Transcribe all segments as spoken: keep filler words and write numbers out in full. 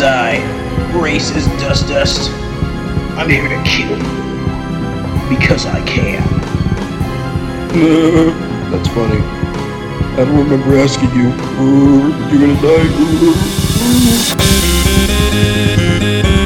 die, racist dust dust. I'm here to kill you. Because I can. That's funny. I don't remember asking you. You're gonna die.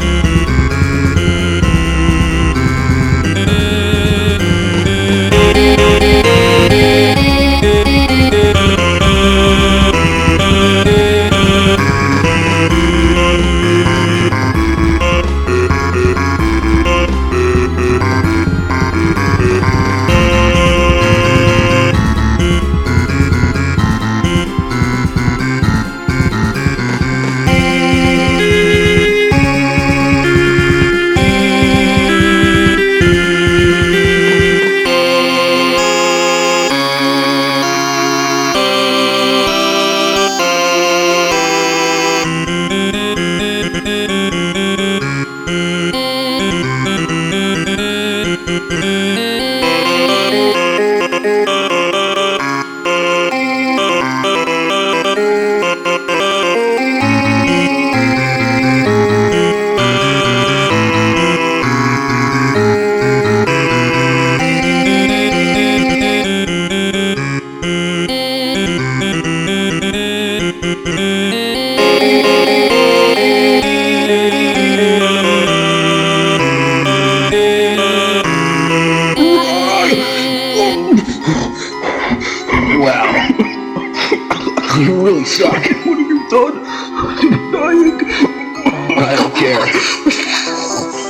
Wow. You really suck. What have you done? I'm dying. I don't care.